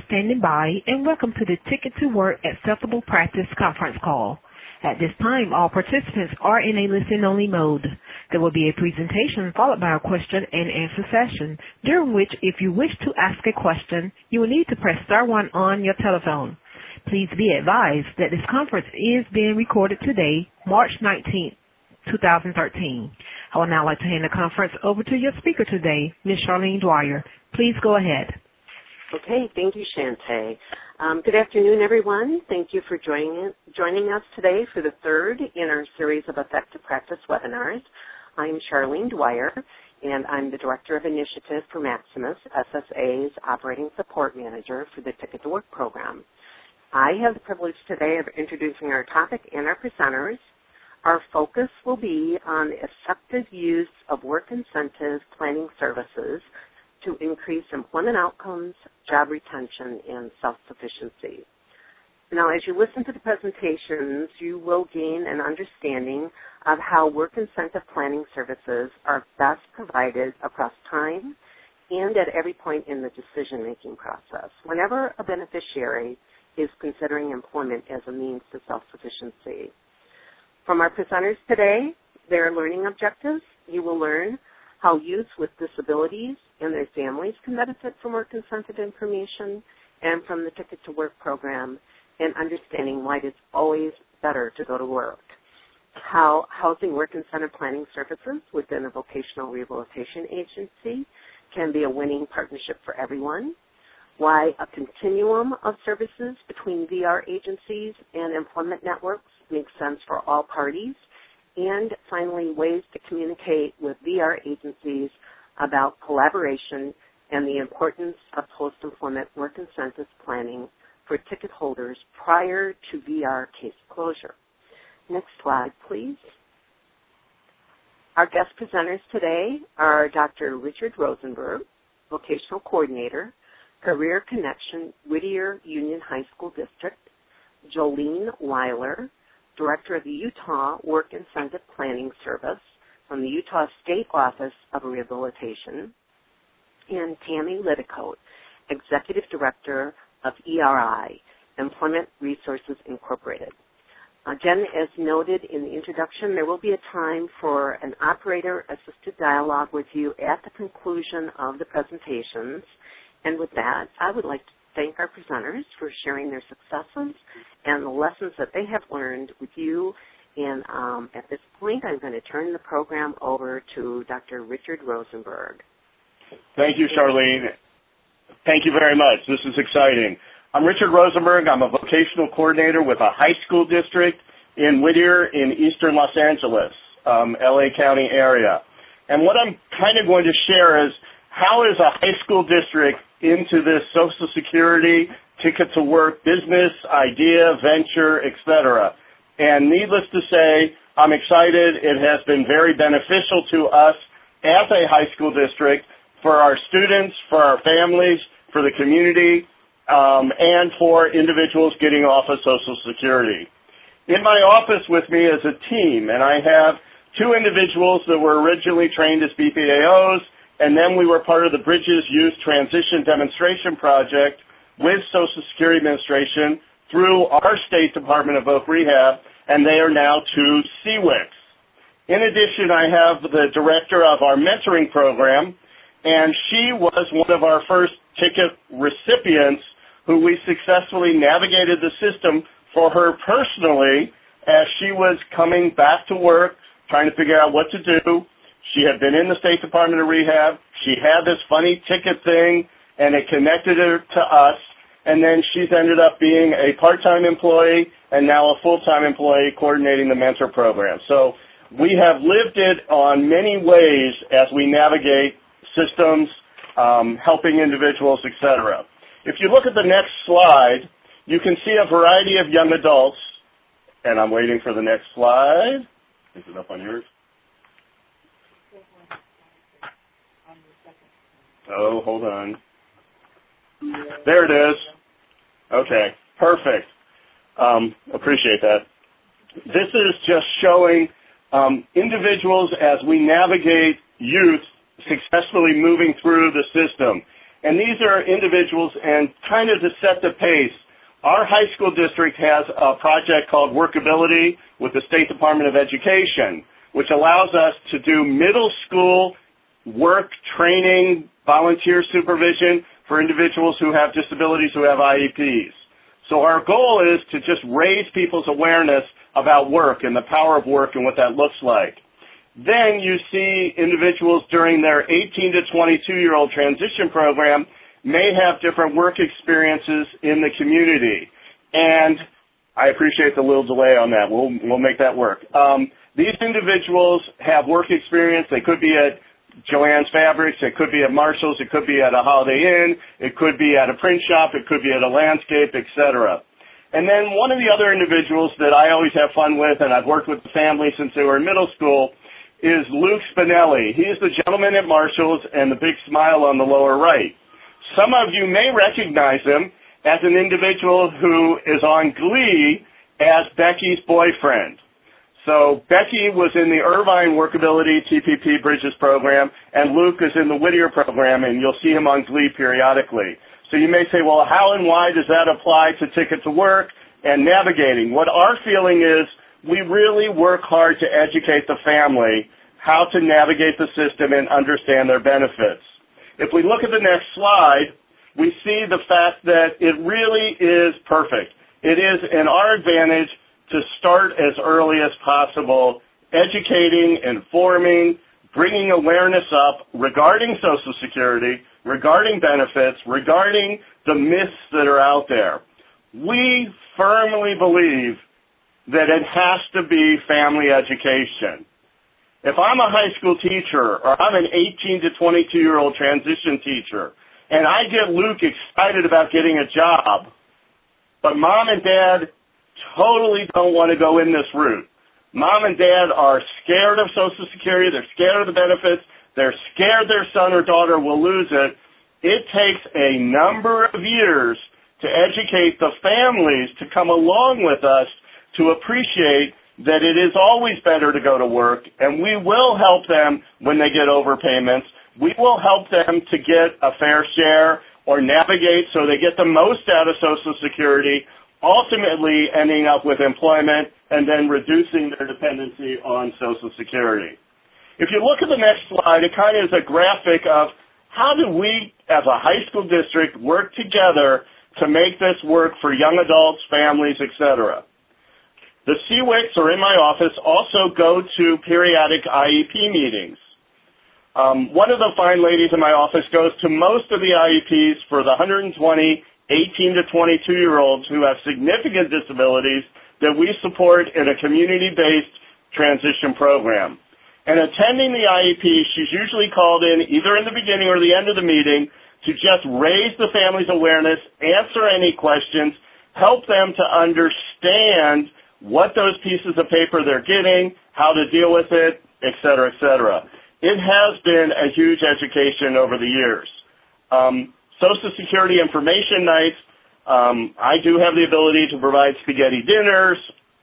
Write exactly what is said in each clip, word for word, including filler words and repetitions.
standing by, and welcome to the Ticket to Work Acceptable Practice conference call. At this time, all participants are in a listen-only mode. There will be a presentation followed by a question-and-answer session, during which, if you wish to ask a question, you will need to press star one on your telephone. Please be advised that this conference is being recorded today, March nineteenth, twenty thirteen. I would now like to hand the conference over to your speaker today, Miz Charlene Dwyer. Please go ahead. Okay, thank you, Shantae. Um, good afternoon, everyone. Thank you for joining, joining us today for the third in our series of Effective Practice webinars. I'm Charlene Dwyer, and I'm the Director of Initiative for Maximus, S S A's Operating Support Manager for the Ticket to Work program. I have the privilege today of introducing our topic and our presenters. Our focus will be on the effective use of work incentive planning services to increase employment outcomes, job retention, and self-sufficiency. Now, as you listen to the presentations, you will gain an understanding of how work incentive planning services are best provided across time and at every point in the decision-making process, whenever a beneficiary is considering employment as a means to self-sufficiency. From our presenters today, their learning objectives, you will learn how youth with disabilities and their families can benefit from work incentive information and from the Ticket to Work program, and understanding why it's always better to go to work. How housing work incentive planning services within a vocational rehabilitation agency can be a winning partnership for everyone. Why a continuum of services between V R agencies and employment networks makes sense for all parties. And finally, ways to communicate with V R agencies about collaboration and the importance of post-employment work incentives planning for ticket holders prior to V R case closure. Next slide, please. Our guest presenters today are Doctor Richard Rosenberg, Vocational Coordinator, Career Connection, Whittier Union High School District, Jolene Weiler, Director of the Utah Work Incentive Planning Service from the Utah State Office of Rehabilitation, and Tammy Litticoat, Executive Director of E R I, Employment Resources Incorporated. Again, as noted in the introduction, there will be a time for an operator-assisted dialogue with you at the conclusion of the presentations. And with that, I would like to thank our presenters for sharing their successes and the lessons that they have learned with you. And um, at this point, I'm going to turn the program over to Doctor Richard Rosenberg. Thank you, Charlene. Thank you very much. This is exciting. I'm Richard Rosenberg. I'm a vocational coordinator with a high school district in Whittier in eastern Los Angeles, um, L A County area. And what I'm kind of going to share is how is a high school district into this Social Security, Ticket to Work business, idea, venture, et cetera. And needless to say, I'm excited. It has been very beneficial to us as a high school district for our students, for our families, for the community, um, and for individuals getting off of Social Security. In my office with me is a team, and I have two individuals that were originally trained as B P A Os, and then we were part of the Bridges Youth Transition Demonstration Project with Social Security Administration through our State Department of Voc Rehab, and they are now two C W I Cs. In addition, I have the director of our mentoring program, and she was one of our first ticket recipients who we successfully navigated the system for her personally as she was coming back to work, trying to figure out what to do. She had been in the State Department of Rehab. She had this funny ticket thing, and it connected her to us. And then she's ended up being a part-time employee and now a full-time employee coordinating the mentor program. So we have lived it on many ways as we navigate systems, um, helping individuals, et cetera. If you look at the next slide, you can see a variety of young adults. And I'm waiting for the next slide. Is it up on yours? Oh, hold on. There it is. Okay, perfect. Um, appreciate that. This is just showing um, individuals as we navigate youth successfully moving through the system. And these are individuals, and kind of to set the pace, our high school district has a project called Workability with the State Department of Education, which allows us to do middle school work training, volunteer supervision for individuals who have disabilities, who have I E Ps. So our goal is to just raise people's awareness about work and the power of work and what that looks like. Then you see individuals during their eighteen to twenty-two-year-old transition program may have different work experiences in the community. And I appreciate the little delay on that. We'll, we'll make that work. Um, these individuals have work experience. They could be at Joann's Fabrics, it could be at Marshall's, it could be at a Holiday Inn, it could be at a print shop, it could be at a landscape, et cetera. And then one of the other individuals that I always have fun with, and I've worked with the family since they were in middle school, is Luke Spinelli. He's the gentleman at Marshall's and the big smile on the lower right. Some of you may recognize him as an individual who is on Glee as Becky's boyfriend. So Becky was in the Irvine Workability T P P Bridges program, and Luke is in the Whittier program, and you'll see him on Glee periodically. So you may say, well, how and why does that apply to Ticket to Work and navigating? What our feeling is, we really work hard to educate the family how to navigate the system and understand their benefits. If we look at the next slide, we see the fact that it really is perfect. It is in our advantage to start as early as possible, educating, informing, bringing awareness up regarding Social Security, regarding benefits, regarding the myths that are out there. We firmly believe that it has to be family education. If I'm a high school teacher or I'm an eighteen to twenty-two-year-old transition teacher, and I get Luke excited about getting a job, but mom and dad totally don't want to go in this route. Mom and dad are scared of Social Security. They're scared of the benefits. They're scared their son or daughter will lose it. It takes a number of years to educate the families to come along with us to appreciate that it is always better to go to work, and we will help them when they get overpayments. We will help them to get a fair share or navigate so they get the most out of Social Security, ultimately ending up with employment and then reducing their dependency on Social Security. If you look at the next slide, it kind of is a graphic of how do we, as a high school district, work together to make this work for young adults, families, et cetera. The C W I Cs are in my office, also go to periodic I E P meetings. Um, one of the fine ladies in my office goes to most of the I E Ps for the one hundred twenty eighteen to twenty-two-year-olds who have significant disabilities that we support in a community-based transition program. And attending the I E P, she's usually called in either in the beginning or the end of the meeting to just raise the family's awareness, answer any questions, help them to understand what those pieces of paper they're getting, how to deal with it, et cetera, et cetera. It has been a huge education over the years. Um, Social Security information nights, um, I do have the ability to provide spaghetti dinners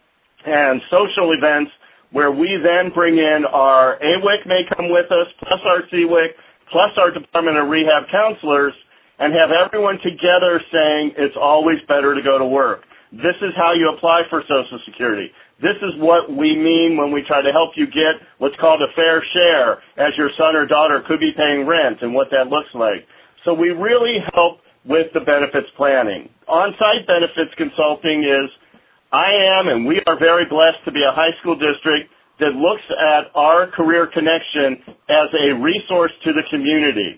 and social events where we then bring in our A W I C may come with us, plus our C W I C, plus our Department of Rehab counselors, and have everyone together saying it's always better to go to work. This is how you apply for Social Security. This is what we mean when we try to help you get what's called a fair share, as your son or daughter could be paying rent and what that looks like. So we really help with the benefits planning. On-site benefits consulting is, I am and we are very blessed to be a high school district that looks at our career connection as a resource to the community.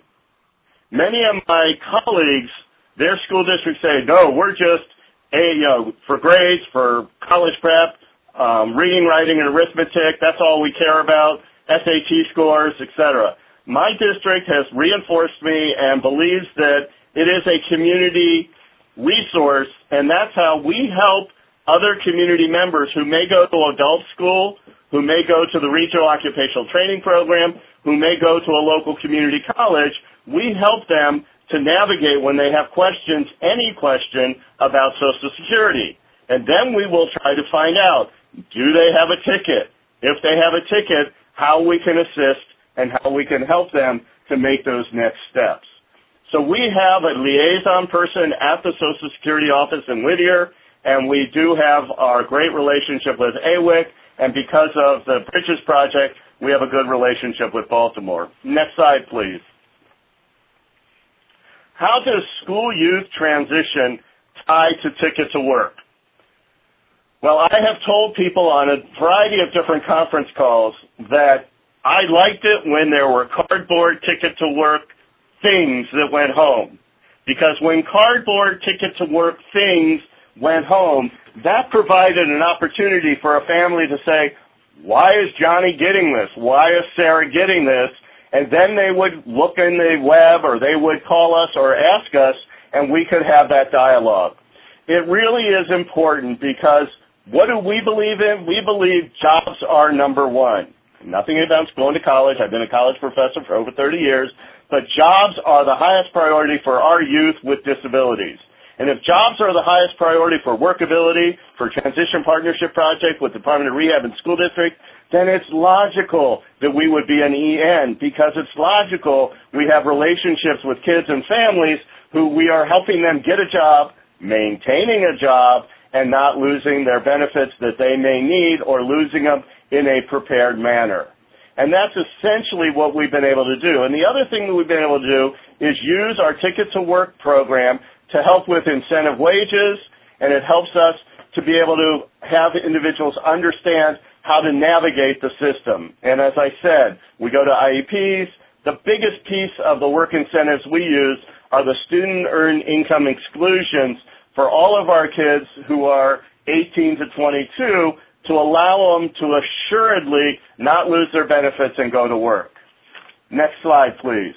Many of my colleagues, their school districts say, no, we're just a, you know, for grades, for college prep, um, reading, writing, and arithmetic, that's all we care about, S A T scores, et cetera. My district has reinforced me and believes that it is a community resource, and that's how we help other community members who may go to adult school, who may go to the regional occupational training program, who may go to a local community college. We help them to navigate when they have questions, any question about Social Security. And then we will try to find out, do they have a ticket? If they have a ticket, how we can assist and how we can help them to make those next steps. So we have a liaison person at the Social Security office in Whittier, and we do have our great relationship with A W I C, and because of the Bridges Project, we have a good relationship with Baltimore. Next slide, please. How does school youth transition tie to Ticket to Work? Well, I have told people on a variety of different conference calls that I liked it when there were cardboard Ticket to Work things that went home. Because when cardboard Ticket to Work things went home, that provided an opportunity for a family to say, why is Johnny getting this? Why is Sarah getting this? And then they would look in the web or they would call us or ask us, and we could have that dialogue. It really is important because what do we believe in? We believe jobs are number one. Nothing about going to college. I've been a college professor for over thirty years. But jobs are the highest priority for our youth with disabilities. And if jobs are the highest priority for workability, for Transition Partnership Project with Department of Rehab and School District, then it's logical that we would be an E N because it's logical we have relationships with kids and families who we are helping them get a job, maintaining a job, and not losing their benefits that they may need or losing them in a prepared manner. And that's essentially what we've been able to do. And the other thing that we've been able to do is use our Ticket to Work program to help with incentive wages, and it helps us to be able to have individuals understand how to navigate the system. And as I said, we go to I E Ps. The biggest piece of the work incentives we use are the student earned income exclusions for all of our kids who are eighteen to twenty-two to allow them to assuredly not lose their benefits and go to work. Next slide, please.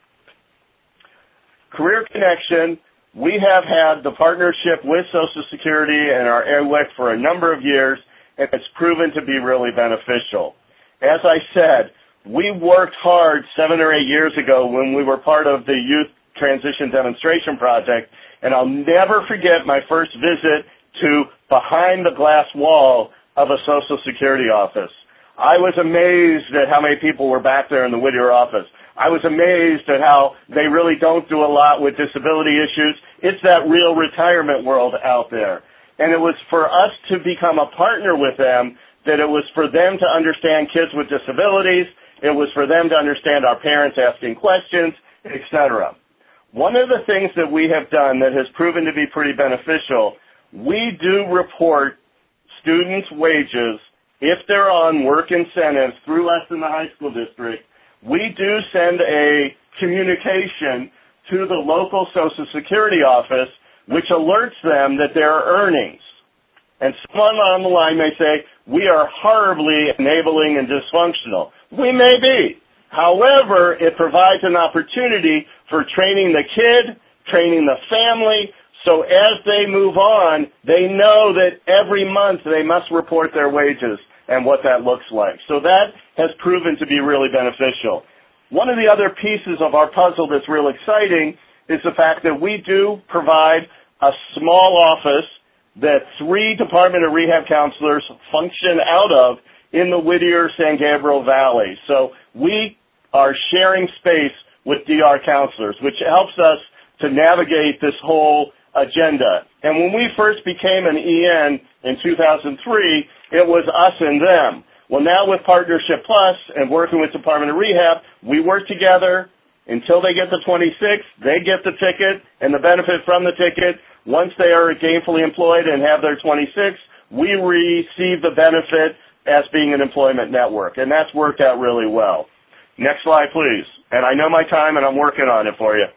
Career Connection, we have had the partnership with Social Security and our A W I C for a number of years, and it's proven to be really beneficial. As I said, we worked hard seven or eight years ago when we were part of the Youth Transition Demonstration Project, and I'll never forget my first visit to behind the glass wall of a Social Security office. I was amazed at how many people were back there in the Whittier office. I was amazed at how they really don't do a lot with disability issues. It's that real retirement world out there. And it was for us to become a partner with them, that it was for them to understand kids with disabilities, it was for them to understand our parents asking questions, et cetera. One of the things that we have done that has proven to be pretty beneficial, we do report students' wages if they're on work incentives through us in the high school district. We do send a communication to the local Social Security office which alerts them that there are earnings. And someone on the line may say, we are horribly enabling and dysfunctional. We may be. However, it provides an opportunity for training the kid, training the family, so as they move on, they know that every month they must report their wages and what that looks like. So that has proven to be really beneficial. One of the other pieces of our puzzle that's real exciting is the fact that we do provide a small office that three Department of Rehab counselors function out of in the Whittier-San Gabriel Valley. So we are sharing space with D R counselors, which helps us to navigate this whole agenda. And when we first became an E N in two thousand three, it was us and them. Well, now with Partnership Plus and working with Department of Rehab, we work together until they get the twenty-six, they get the ticket and the benefit from the ticket. Once they are gainfully employed and have their twenty-six, we receive the benefit as being an employment network, and that's worked out really well. Next slide, please. And I know my time, and I'm working on it for you.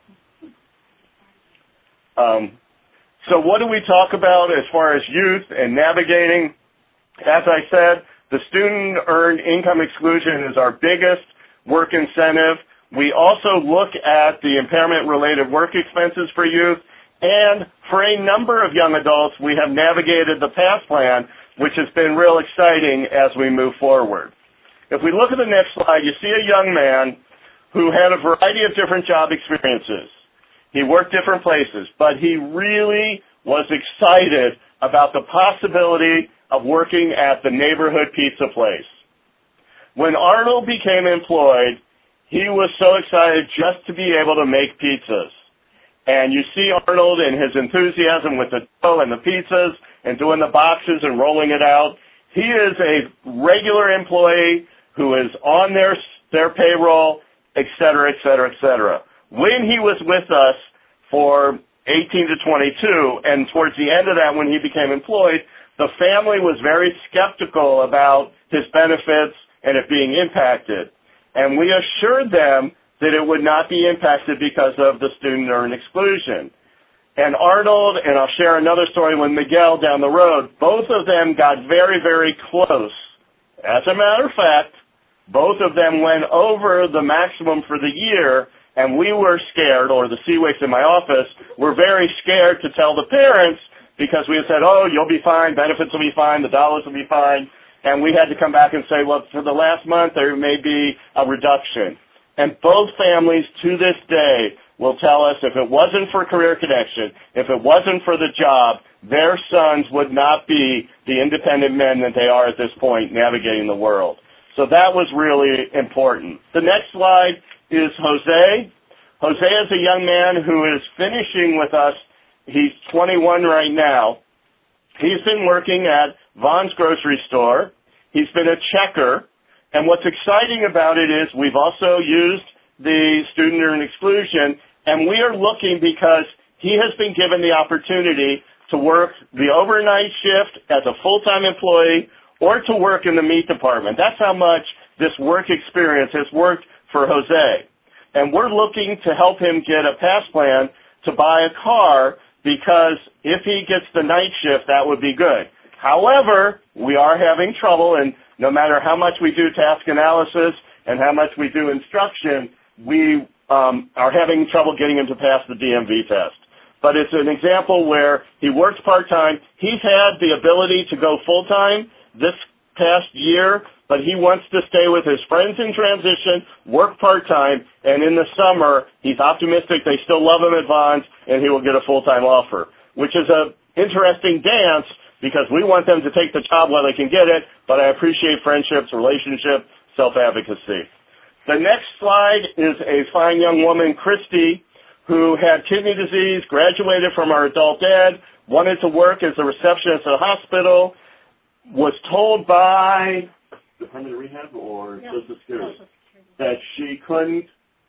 Um, so what do we talk about as far as youth and navigating? As I said, the student earned income exclusion is our biggest work incentive. We also look at the impairment-related work expenses for youth, and for a number of young adults, we have navigated the PASS plan, which has been real exciting as we move forward. If we look at the next slide, you see a young man who had a variety of different job experiences. He worked different places, but he really was excited about the possibility of working at the neighborhood pizza place. When Arnold became employed, he was so excited just to be able to make pizzas. And you see Arnold and his enthusiasm with the dough and the pizzas and doing the boxes and rolling it out. He is a regular employee who is on their their payroll, et cetera, et cetera, et cetera. When he was with us for eighteen to twenty-two, and towards the end of that when he became employed, the family was very skeptical about his benefits and it being impacted. And we assured them that it would not be impacted because of the student earned exclusion. And Arnold, and I'll share another story with Miguel down the road, both of them got very, very close. As a matter of fact, both of them went over the maximum for the year, and we were scared, or the C WICs in my office were very scared to tell the parents because we had said, oh, you'll be fine, benefits will be fine, the dollars will be fine. And we had to come back and say, well, for the last month there may be a reduction. And both families to this day will tell us if it wasn't for Career Connection, if it wasn't for the job, their sons would not be the independent men that they are at this point navigating the world. So that was really important. The next slide is Jose. Jose is a young man who is finishing with us. He's twenty-one right now. He's been working at Vaughn's grocery store. He's been a checker. And what's exciting about it is we've also used the student earned exclusion, and we are looking because he has been given the opportunity to work the overnight shift as a full-time employee or to work in the meat department. That's how much this work experience has worked for Jose. And we're looking to help him get a pass plan to buy a car because if he gets the night shift, that would be good. However, we are having trouble, and no matter how much we do task analysis and how much we do instruction, we um, are having trouble getting him to pass the D M V test. But it's an example where he works part-time. He's had the ability to go full-time this past year, but he wants to stay with his friends in transition, work part-time, and in the summer, he's optimistic they still love him at Vaughn's, and he will get a full-time offer, which is an interesting dance because we want them to take the job while they can get it, but I appreciate friendships, relationship, self-advocacy. The next slide is a fine young woman, Christy, who had kidney disease, graduated from our adult ed, wanted to work as a receptionist at a hospital, was told by Department of Rehab or no, Social Security that she couldn't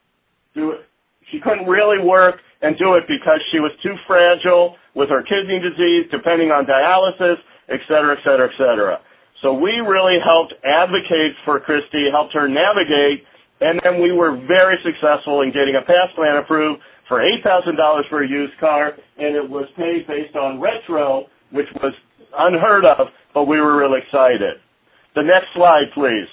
do it. She couldn't really work and do it because she was too fragile with her kidney disease, depending on dialysis, et cetera, et cetera, et cetera. So we really helped advocate for Christy, helped her navigate, and then we were very successful in getting a pass plan approved for eight thousand dollars for a used car, and it was paid based on retro, which was unheard of, but we were really excited. The next slide, please.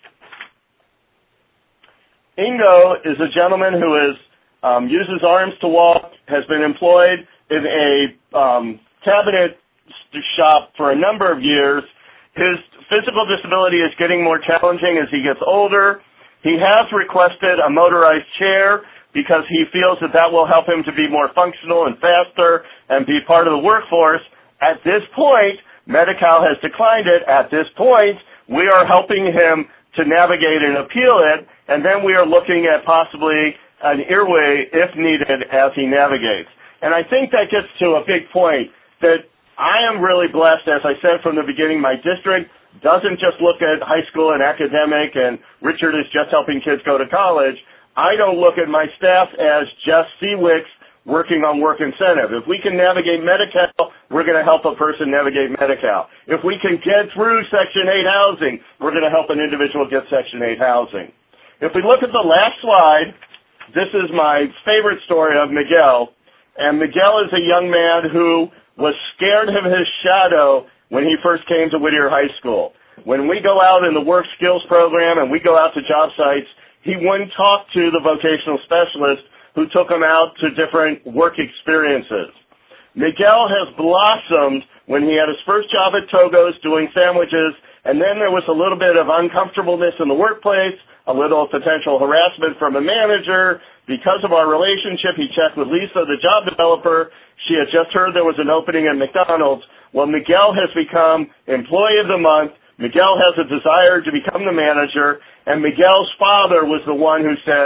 Ingo is a gentleman who is um, uses arms to walk, has been employed in a um, cabinet shop for a number of years. His physical disability is getting more challenging as he gets older. He has requested a motorized chair because he feels that that will help him to be more functional and faster and be part of the workforce. At this point, Medi-Cal has declined it. At this point, we are helping him to navigate and appeal it, and then we are looking at possibly an earway if needed as he navigates. And I think that gets to a big point that I am really blessed, as I said from the beginning, my district doesn't just look at high school and academic and Richard is just helping kids go to college. I don't look at my staff as just C WICs working on work incentive. If we can navigate Medi-Cal, we're going to help a person navigate Medi-Cal. If we can get through Section eight housing, we're going to help an individual get Section eight housing. If we look at the last slide, this is my favorite story of Miguel. And Miguel is a young man who was scared of his shadow when he first came to Whittier High School. When we go out in the work skills program and we go out to job sites, he wouldn't talk to the vocational specialist who took him out to different work experiences. Miguel has blossomed when he had his first job at Togo's doing sandwiches, and then there was a little bit of uncomfortableness in the workplace, a little potential harassment from a manager. Because of our relationship, he checked with Lisa, the job developer. She had just heard there was an opening at McDonald's. Well, Miguel has become Employee of the Month. Miguel has a desire to become the manager, and Miguel's father was the one who said,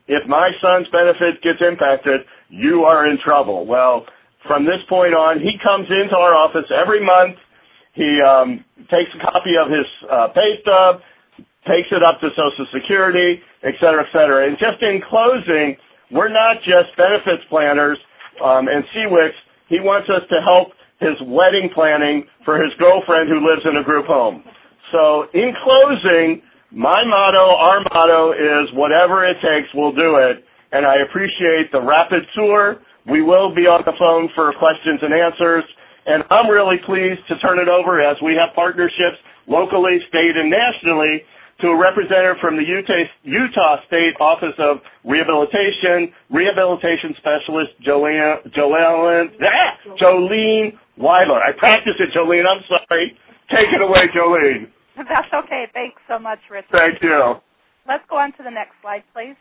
if my son's benefit gets impacted, you are in trouble. Well, from this point on, he comes into our office every month. He um, takes a copy of his uh, pay stub, takes it up to Social Security, et cetera, et cetera. And just in closing, we're not just benefits planners um, and C W I Cs. He wants us to help his wedding planning for his girlfriend who lives in a group home. So in closing, my motto, our motto is whatever it takes, we'll do it. And I appreciate the rapid tour. We will be on the phone for questions and answers. And I'm really pleased to turn it over as we have partnerships locally, state, and nationally to a representative from the Utah, Utah State Office of Rehabilitation, Rehabilitation Specialist Joanne, Joellen, ah, Jolene Weiler. I practiced it, Jolene. I'm sorry. Take it away, Jolene. That's okay. Thanks so much, Richard. Thank you. Let's go on to the next slide, please.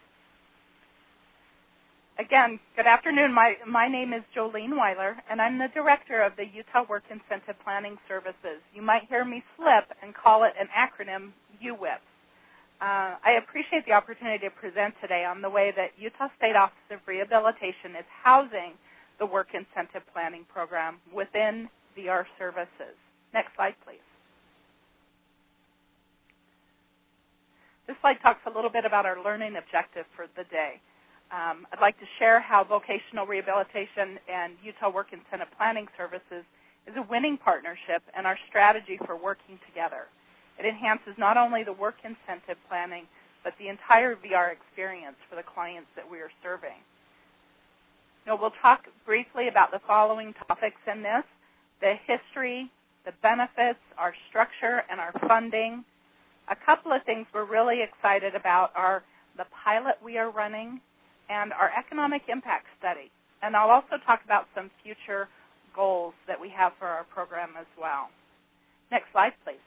Again, good afternoon. My, my name is Jolene Weiler, and I'm the director of the Utah Work Incentive Planning Services. You might hear me slip and call it an acronym, U W I P. Uh, I appreciate the opportunity to present today on the way that Utah State Office of Rehabilitation is housing the Work Incentive Planning Program within V R Services. Next slide, please. This slide talks a little bit about our learning objective for the day. Um, I'd like to share how vocational rehabilitation and Utah Work Incentive Planning Services is a winning partnership and our strategy for working together. It enhances not only the work incentive planning, but the entire V R experience for the clients that we are serving. Now, we'll talk briefly about the following topics in this: the history, the benefits, our structure, and our funding. A couple of things we're really excited about are the pilot we are running and our economic impact study. And I'll also talk about some future goals that we have for our program as well. Next slide, please.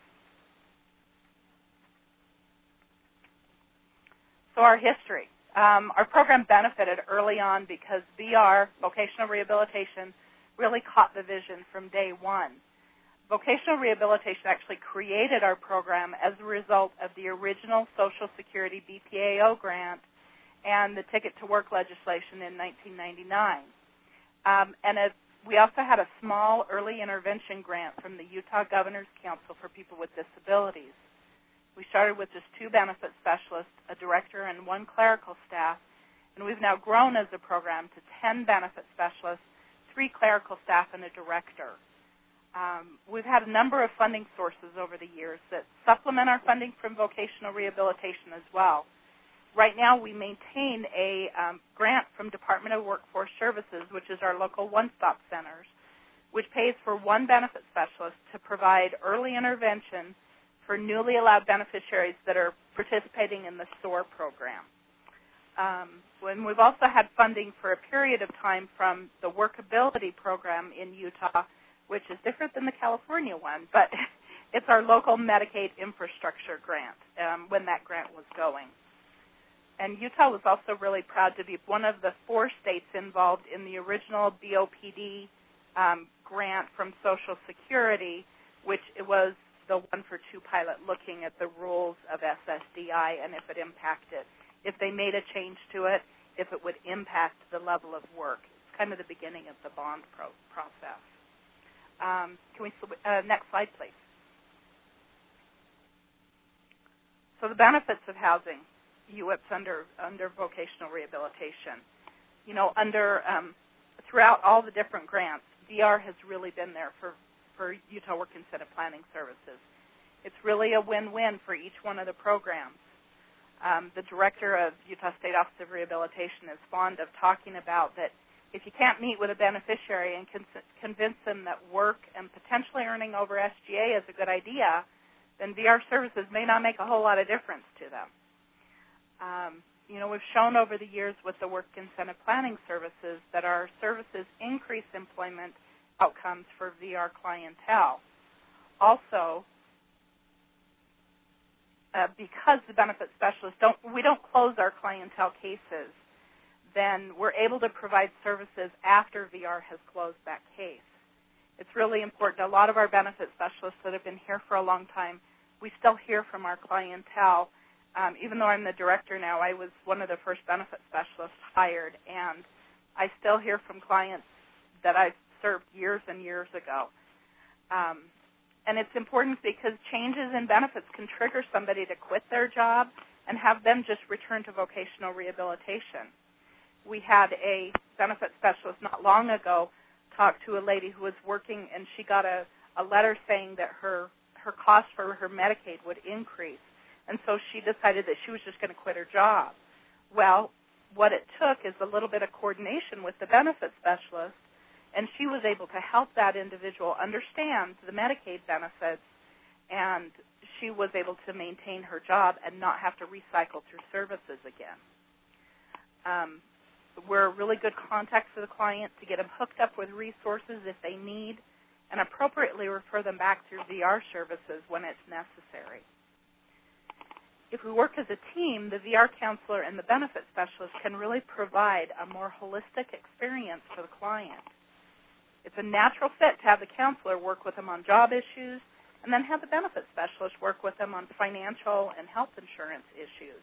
So our history. Um, our program benefited early on because V R, vocational rehabilitation, really caught the vision from day one. Vocational rehabilitation actually created our program as a result of the original Social Security B P A O grant and the Ticket to Work legislation in nineteen ninety-nine. Um, and as we also had a small early intervention grant from the Utah Governor's Council for people with disabilities. We started with just two benefit specialists, a director, and one clerical staff, and we've now grown as a program to ten benefit specialists, three clerical staff, and a director. Um, we've had a number of funding sources over the years that supplement our funding from vocational rehabilitation as well. Right now, we maintain a um, grant from Department of Workforce Services, which is our local one-stop centers, which pays for one benefit specialist to provide early intervention for newly allowed beneficiaries that are participating in the S O A R program. Um, when we've also had funding for a period of time from the Workability program in Utah, which is different than the California one, but it's our local Medicaid infrastructure grant um, when that grant was going. And Utah was also really proud to be one of the four states involved in the original B O P D um, grant from Social Security, which it was the one for two pilot looking at the rules of S S D I and if it impacted, if they made a change to it, if it would impact the level of work. It's kind of the beginning of the bond pro process. Um, can we, uh, next slide, please. So the benefits of housing U W I Ps under, under vocational rehabilitation. You know, under, um, throughout all the different grants, V R has really been there for for Utah Work Incentive Planning Services. It's really a win-win for each one of the programs. Um, the director of Utah State Office of Rehabilitation is fond of talking about that if you can't meet with a beneficiary and con- convince them that work and potentially earning over S G A is a good idea, then V R Services may not make a whole lot of difference to them. Um, you know, we've shown over the years with the Work Incentive Planning Services that our services increase employment outcomes for V R clientele. Also, uh, because the benefit specialists don't, we don't close our clientele cases, then we're able to provide services after V R has closed that case. It's really important. A lot of our benefit specialists that have been here for a long time, we still hear from our clientele Um, even though I'm the director now, I was one of the first benefit specialists hired, and I still hear from clients that I've served years and years ago. Um, and it's important because changes in benefits can trigger somebody to quit their job and have them just return to vocational rehabilitation. We had a benefit specialist not long ago talk to a lady who was working, and she got a, a letter saying that her, her cost for her Medicaid would increase. And so she decided that she was just going to quit her job. Well, what it took is a little bit of coordination with the benefit specialist, and she was able to help that individual understand the Medicaid benefits, and she was able to maintain her job and not have to recycle through services again. Um, we're a really good contact for the client to get them hooked up with resources if they need, and appropriately refer them back through V R services when it's necessary. If we work as a team, the V R counselor and the benefit specialist can really provide a more holistic experience for the client. It's a natural fit to have the counselor work with them on job issues and then have the benefit specialist work with them on financial and health insurance issues.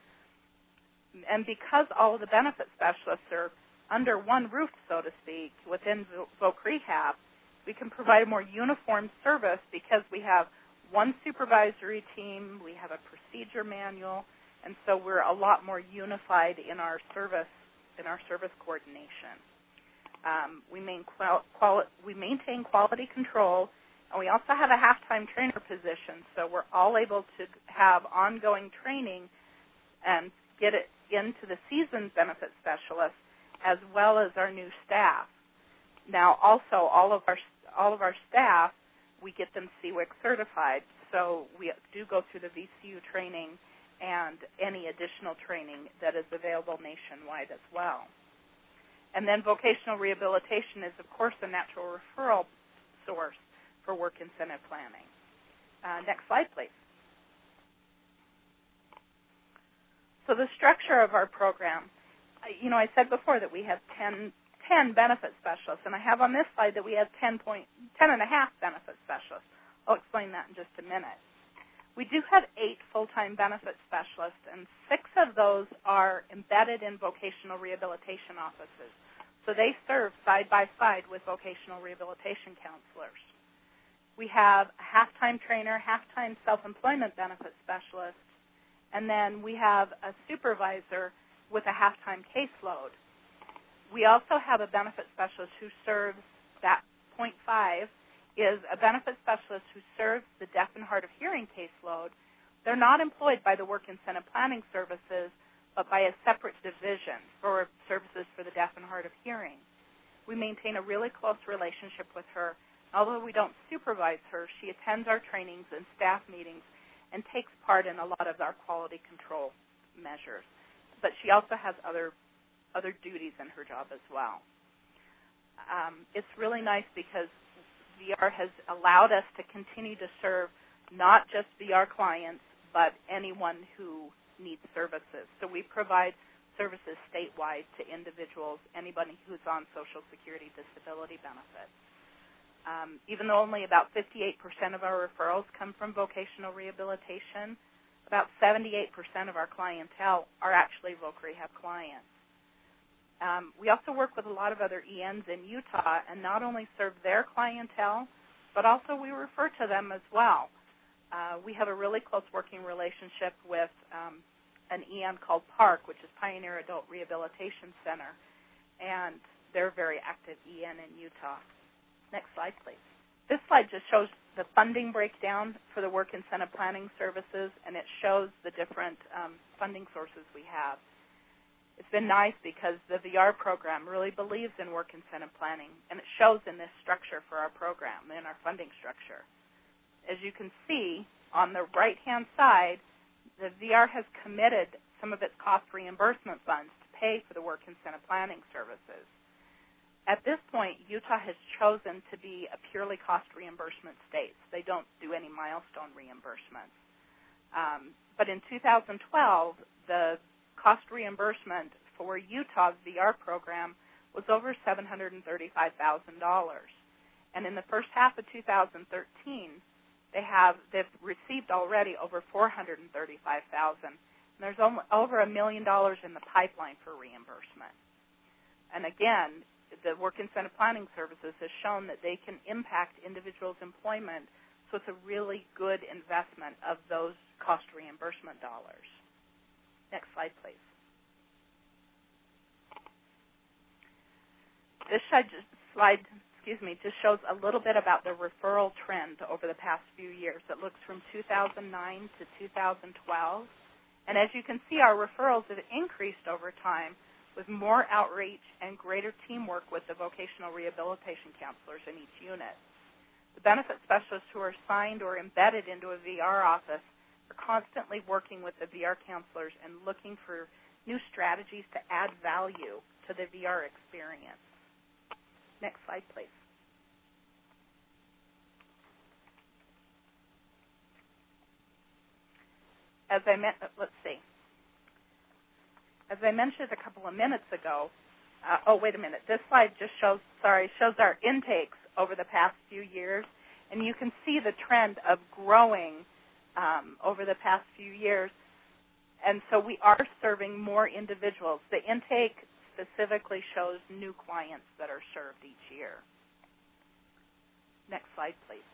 And because all of the benefit specialists are under one roof, so to speak, within Voc Rehab, we can provide a more uniform service because we have one supervisory team, we have a procedure manual, and so we're a lot more unified in our service in our service coordination. Um, we, main qual- quali- we maintain quality control, and we also have a half-time trainer position, so we're all able to have ongoing training and get it into the seasoned benefit specialists as well as our new staff. Now, also, all of our all of our staff, we get them C W I C certified, so we do go through the V C U training and any additional training that is available nationwide as well. And then vocational rehabilitation is, of course, a natural referral source for work incentive planning. Uh, next slide, please. So the structure of our program, you know, I said before that we have ten, ten benefit specialists, and I have on this slide that we have ten, point, ten and a half benefit specialists. I'll explain that in just a minute. We do have eight full-time benefit specialists, and six of those are embedded in vocational rehabilitation offices. So they serve side by side with vocational rehabilitation counselors. We have a half-time trainer, half-time self-employment benefit specialist, and then we have a supervisor with a half-time caseload. We also have a benefit specialist who serves that point five is a benefit specialist who serves the deaf and hard of hearing caseload. They're not employed by the Work Incentive Planning Services, but by a separate division for services for the deaf and hard of hearing. We maintain a really close relationship with her. Although we don't supervise her, she attends our trainings and staff meetings and takes part in a lot of our quality control measures. But she also has other other duties in her job as well. Um, it's really nice because V R has allowed us to continue to serve not just V R clients, but anyone who needs services. So we provide services statewide to individuals, anybody who's on Social Security disability benefits. Um, even though only about fifty-eight percent of our referrals come from vocational rehabilitation, about seventy-eight percent of our clientele are actually Voc Rehab clients. Um, we also work with a lot of other E Ns in Utah and not only serve their clientele, but also we refer to them as well. Uh, we have a really close working relationship with um, an E N called PARC, which is Pioneer Adult Rehabilitation Center, and they're a very active E N in Utah. Next slide, please. This slide just shows the funding breakdown for the Work Incentive Planning Services, and it shows the different um, funding sources we have. It's been nice because the V R program really believes in work incentive planning, and it shows in this structure for our program, in our funding structure. As you can see, on the right-hand side, the V R has committed some of its cost reimbursement funds to pay for the work incentive planning services. At this point, Utah has chosen to be a purely cost reimbursement state. They don't do any milestone reimbursements. Um, but in two thousand twelve, the cost reimbursement for Utah's V R program was over seven hundred thirty-five thousand dollars. And in the first half of two thousand thirteen, They have they've received already over four hundred thirty-five thousand, and there's over a million dollars in the pipeline for reimbursement. And again, the Work Incentive Planning Services has shown that they can impact individuals' employment, so it's a really good investment of those cost reimbursement dollars. Next slide, please. This slide, excuse me, just shows a little bit about the referral trend over the past few years. It looks from two thousand nine to two thousand twelve. And as you can see, our referrals have increased over time with more outreach and greater teamwork with the vocational rehabilitation counselors in each unit. The benefit specialists who are assigned or embedded into a V R office are constantly working with the V R counselors and looking for new strategies to add value to the V R experience. Next slide, please. As I meant, let's see. As I mentioned a couple of minutes ago, uh, oh, wait a minute. This slide just shows, sorry, shows our intakes over the past few years, and you can see the trend of growing um, over the past few years. And so we are serving more individuals. The intake specifically shows new clients that are served each year. Next slide, please.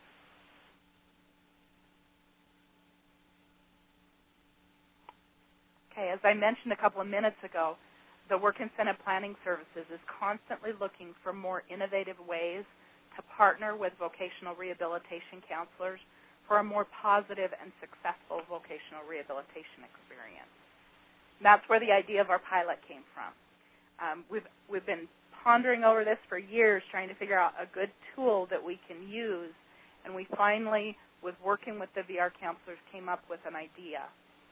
Okay, as I mentioned a couple of minutes ago, the Work Incentive Planning Services is constantly looking for more innovative ways to partner with vocational rehabilitation counselors for a more positive and successful vocational rehabilitation experience. And that's where the idea of our pilot came from. Um, we've, we've been pondering over this for years, trying to figure out a good tool that we can use, and we finally, with working with the V R counselors, came up with an idea.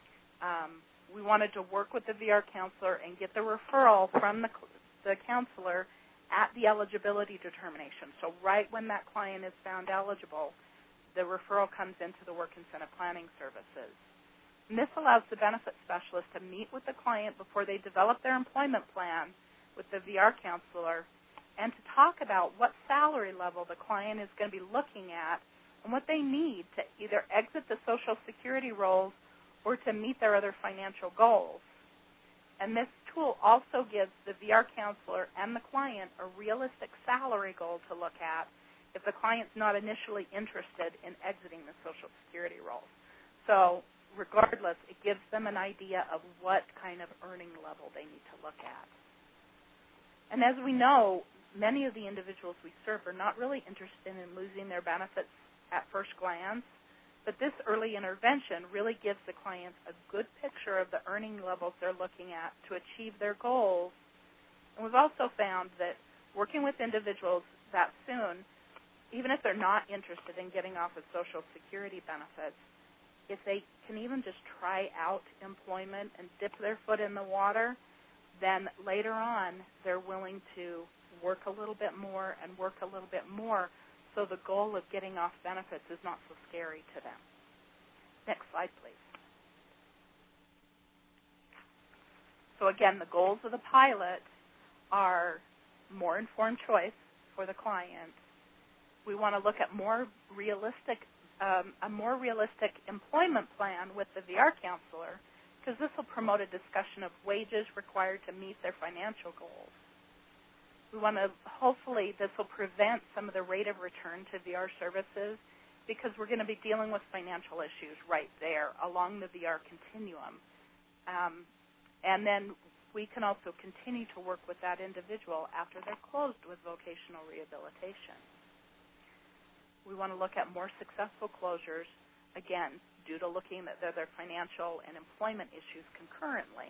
Um, we wanted to work with the V R counselor and get the referral from the, the counselor at the eligibility determination. So right when that client is found eligible, the referral comes into the Work Incentive Planning Services. And this allows the benefit specialist to meet with the client before they develop their employment plan with the V R counselor and to talk about what salary level the client is going to be looking at and what they need to either exit the Social Security roles or to meet their other financial goals. And this tool also gives the V R counselor and the client a realistic salary goal to look at if the client's not initially interested in exiting the Social Security roles. So regardless, it gives them an idea of what kind of earning level they need to look at. And as we know, many of the individuals we serve are not really interested in losing their benefits at first glance, but this early intervention really gives the clients a good picture of the earning levels they're looking at to achieve their goals. And we've also found that working with individuals that soon, even if they're not interested in getting off of Social Security benefits, if they can even just try out employment and dip their foot in the water, then later on they're willing to work a little bit more and work a little bit more, so the goal of getting off benefits is not so scary to them. Next slide, please. So again, the goals of the pilot are more informed choice for the client. We want to look at more realistic Um, a more realistic employment plan with the V R counselor, because this will promote a discussion of wages required to meet their financial goals. We want to, hopefully, this will prevent some of the rate of return to V R services, because we're going to be dealing with financial issues right there along the V R continuum. Um, and then we can also continue to work with that individual after they're closed with vocational rehabilitation. We want to look at more successful closures, again, due to looking at their, their financial and employment issues concurrently.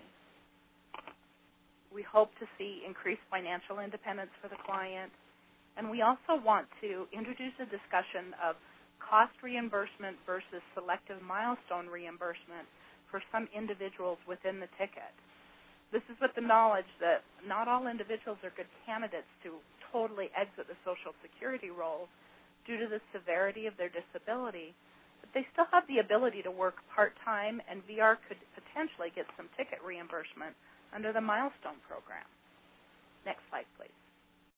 We hope to see increased financial independence for the client, and we also want to introduce a discussion of cost reimbursement versus selective milestone reimbursement for some individuals within the ticket. This is with the knowledge that not all individuals are good candidates to totally exit the Social Security roles due to the severity of their disability, but they still have the ability to work part-time, and V R could potentially get some ticket reimbursement under the Milestone program. Next slide, please.